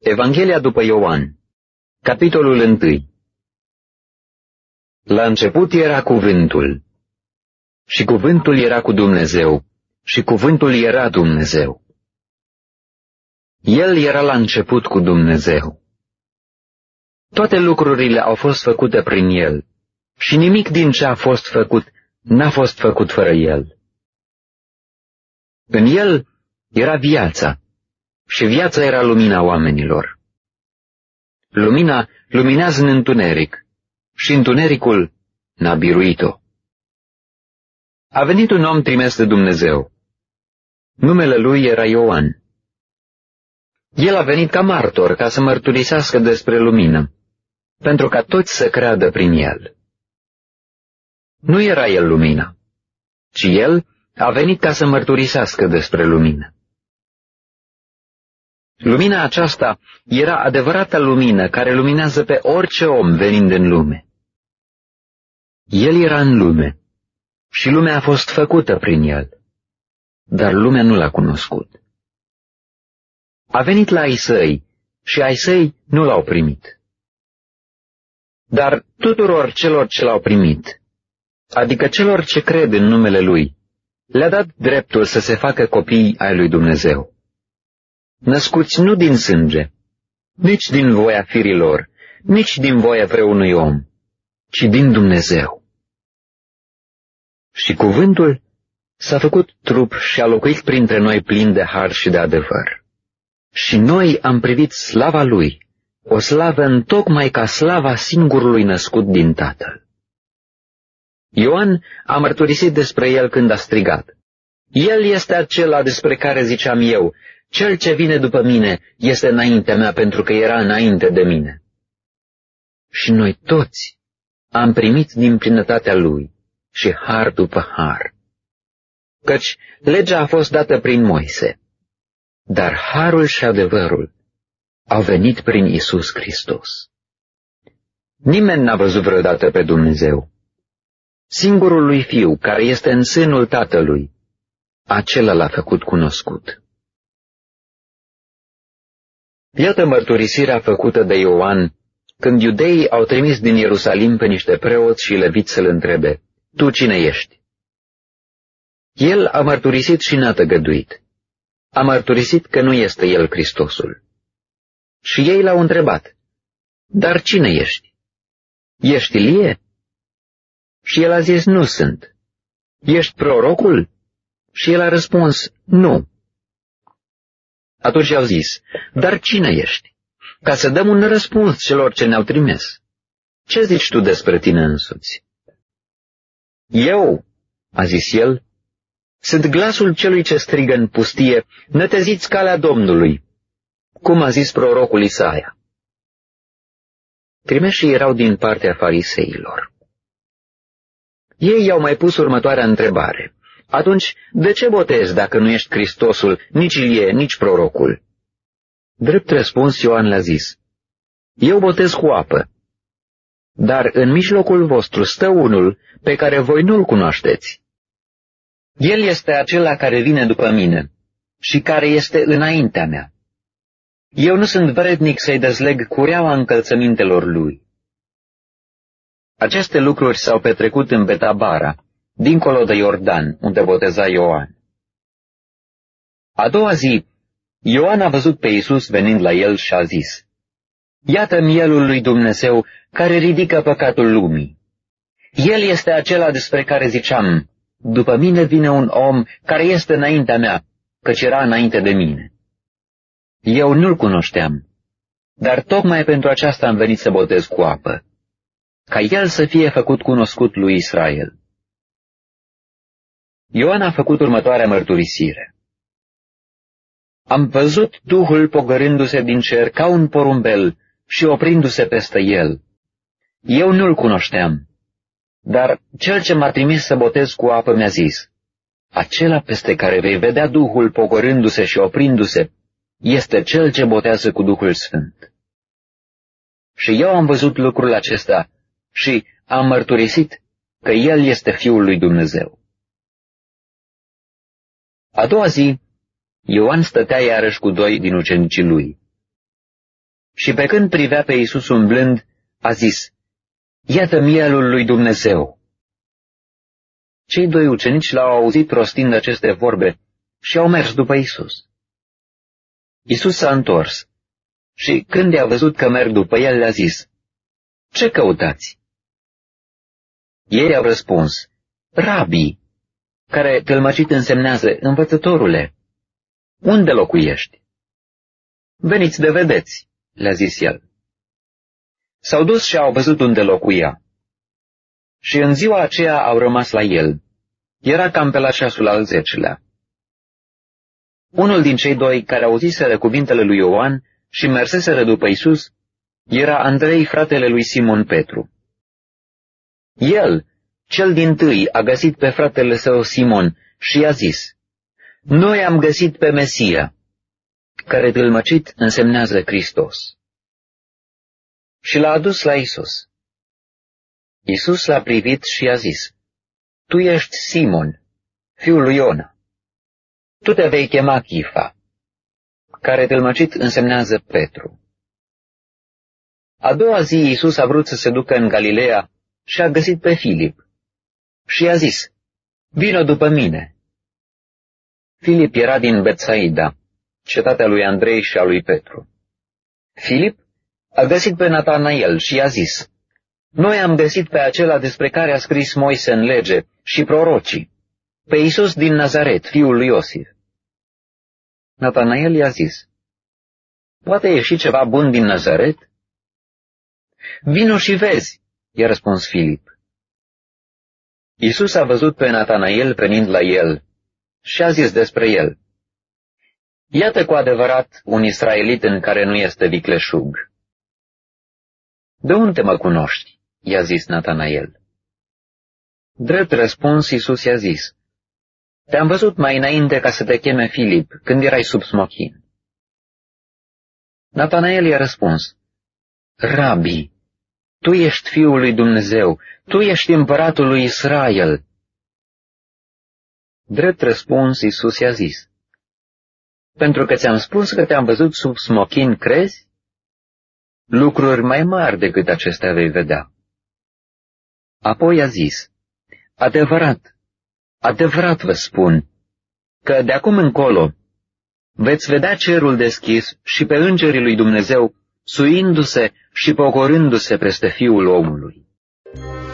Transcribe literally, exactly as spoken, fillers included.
Evanghelia după Ioan, capitolul unu. La început era cuvântul, și cuvântul era cu Dumnezeu, și cuvântul era Dumnezeu. El era la început cu Dumnezeu. Toate lucrurile au fost făcute prin El, și nimic din ce a fost făcut n-a fost făcut fără El. În El era viața, și viața era lumina oamenilor. Lumina luminează în întuneric, și întunericul n-a biruit-o. A venit un om trimis de Dumnezeu. Numele lui era Ioan. El a venit ca martor, ca să mărturisească despre lumină, pentru ca toți să creadă prin el. Nu era el lumina, ci el a venit ca să mărturisească despre lumină. Lumina aceasta era adevărata lumină care luminează pe orice om venind în lume. El era în lume și lumea a fost făcută prin el, dar lumea nu l-a cunoscut. A venit la ai săi și ai săi nu l-au primit. Dar tuturor celor ce l-au primit, adică celor ce cred în numele lui, le-a dat dreptul să se facă copii ai lui Dumnezeu. Născuți nu din sânge, nici din voia firilor, nici din voia vreunui om, ci din Dumnezeu. Și cuvântul s-a făcut trup și a locuit printre noi plin de har și de adevăr. Și noi am privit slava lui, o slavă întocmai ca slava singurului născut din Tatăl. Ioan a mărturisit despre el când a strigat: El este acela despre care ziceam eu, cel ce vine după mine este înaintea mea pentru că era înainte de mine. Și noi toți am primit din plinătatea lui și har după har. Căci legea a fost dată prin Moise, dar harul și adevărul au venit prin Iisus Hristos. Nimeni n-a văzut vreodată pe Dumnezeu. Singurul lui Fiu, care este în sânul Tatălui, acela l-a făcut cunoscut. Iată mărturisirea făcută de Ioan când iudeii au trimis din Ierusalim pe niște preoți și leviți să-l întrebe: Tu cine ești? El a mărturisit și n-a tăgăduit. A mărturisit că nu este el Hristosul. Și ei l-au întrebat: Dar cine ești? Ești Ilie? Și el a zis: Nu sunt. Ești prorocul? Și el a răspuns: Nu. Atunci au zis: Dar cine ești? Ca să dăm un răspuns celor ce ne-au trimis. Ce zici tu despre tine însuți? Eu, a zis el, sunt glasul celui ce strigă în pustie: Năteziți calea Domnului, cum a zis prorocul Isaia. Trimeșii erau din partea fariseilor. Ei i-au mai pus următoarea întrebare: Atunci, de ce botezi dacă nu ești Hristosul, nici Ilie, nici prorocul? Drept răspuns, Ioan le-a zis: Eu botez cu apă, dar în mijlocul vostru stă unul pe care voi nu-l cunoașteți. El este acela care vine după mine și care este înaintea mea. Eu nu sunt vrednic să-i dezleg cureaua încălțămintelor lui. Aceste lucruri s-au petrecut în Betabara, dincolo de Iordan, unde boteza Ioan. A doua zi, Ioan a văzut pe Iisus venind la el și a zis: Iată mielul lui Dumnezeu care ridică păcatul lumii. El este acela despre care ziceam: După mine vine un om care este înaintea mea, căci era înainte de mine. Eu nu-l cunoșteam, dar tocmai pentru aceasta am venit să botez cu apă, ca el să fie făcut cunoscut lui Israel. Ioan a făcut următoarea mărturisire: Am văzut Duhul pogorându-se din cer ca un porumbel și oprindu-se peste el. Eu nu-l cunoșteam, dar cel ce m-a trimis să botez cu apă mi-a zis: Acela peste care vei vedea Duhul pogorându-se și oprindu-se este cel ce botează cu Duhul Sfânt. Și eu am văzut lucrul acesta și am mărturisit că El este Fiul lui Dumnezeu. A doua zi, Ioan stătea iarăși cu doi din ucenicii lui. Și pe când privea pe Iisus umblând, a zis, iată mielul lui Dumnezeu. Cei doi ucenici l-au auzit rostind aceste vorbe și au mers după Iisus. Iisus s-a întors și când i-a văzut că merg după el, le-a zis, ce căutați? Ei au răspuns, Rabi, care tălmăcit însemnează învățătorule, unde locuiești? Veniți de vedeți, le-a zis el. S-au dus și au văzut unde locuia. Și în ziua aceea au rămas la el. Era cam pe la ceasul al zecelea. Unul din cei doi care auziseră cuvintele lui Ioan și merseseră după Iisus era Andrei, fratele lui Simon Petru. El, cel dintâi, a găsit pe fratele său Simon și i-a zis, noi am găsit pe Mesia, care tâlmăcit însemnează Hristos. Și l-a adus la Iisus. Iisus l-a privit și i-a zis, tu ești Simon, fiul lui Iona. Tu te vei chema Chifa, care tâlmăcit însemnează Petru. A doua zi Iisus a vrut să se ducă în Galileea și a găsit pe Filip și i-a zis, vino după mine. Filip era din Betsaida, cetatea lui Andrei și a lui Petru. Filip a găsit pe Natanael și i-a zis, noi am găsit pe acela despre care a scris Moise în lege și prorocii, pe Iisus din Nazaret, fiul lui Iosif. Natanael i-a zis, poate ieși ceva bun din Nazaret? Vino și vezi, i-a răspuns Filip. Iisus a văzut pe Natanael venind la el și a zis despre el, iată cu adevărat un israelit în care nu este vicleșug. De unde mă cunoști? I-a zis Natanael. Drept răspuns, Iisus i-a zis, te-am văzut mai înainte ca să te cheme Filip, când erai sub smochin. Natanael i-a răspuns, Rabi, tu ești Fiul lui Dumnezeu, tu ești împăratul lui Israel. Drept răspuns, Iisus i-a zis, pentru că ți-am spus că te-am văzut sub smochin, crezi? Lucruri mai mari decât acestea vei vedea. Apoi a zis, adevărat, adevărat vă spun, că de acum încolo veți vedea cerul deschis și pe îngerii lui Dumnezeu suindu-se și pogorându-se peste Fiul omului.